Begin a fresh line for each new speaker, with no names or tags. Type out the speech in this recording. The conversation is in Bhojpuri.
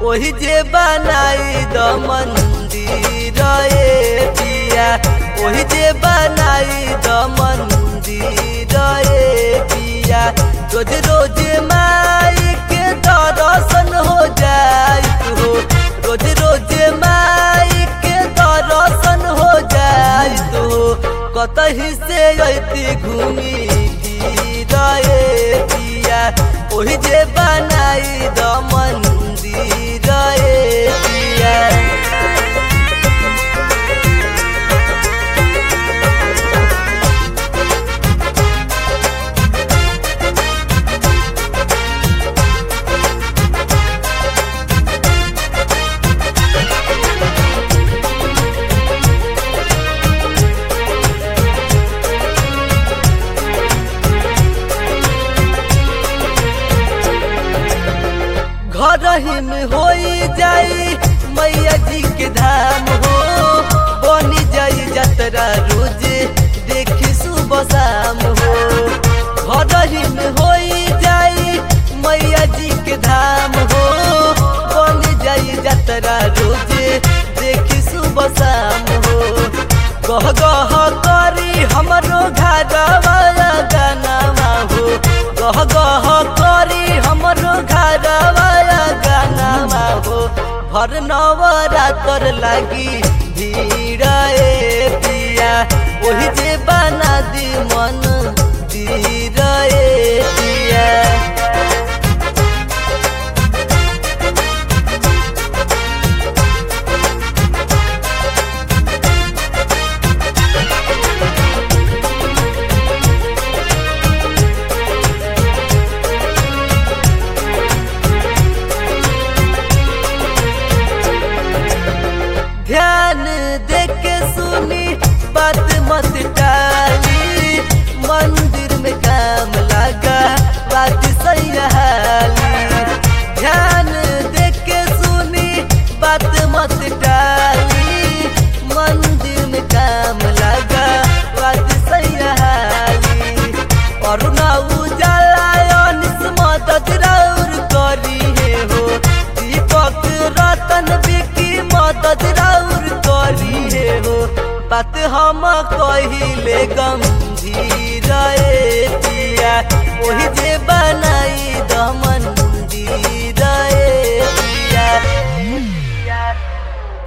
ओही जे बनाई द मंदिर ए पिया ओही जे बनाई द मंदिर ए पिया रोज रोज माई के दर्शन हो जाए हो रोज रोज माई के दर्शन हो जाए तो कतही से अइती घूमी फिर ए पिया ओही जे बनाई द मंदिर ए पिया घर ही में होई जाई मैया जी के धाम हो बनी जाई जतरा रोज देखी सुबह शाम हो घर ही में होई जाई मैया जी के धाम हो बनी जाई जतरा रोज देखी सुबह शाम हो गह गह करी हमरो घरवा गाना हो गह गह करी हमरो घरवा गाना हो हर नवरात्र लागी भीड़ ए पिया ओही जे बना दी मन तीर ए पिया ध्यान दे के सुनी बात मत टाली मंदिर में काम लगा बात सही हाली ध्यान दे के सुनी बात मत टाली मंदिर में काम लगा बात सही हाली और ना उजाला मदद राउर करी है हो दीपक रतन बिकी मदद राउर करी है हो बात हम कहिले गंभीर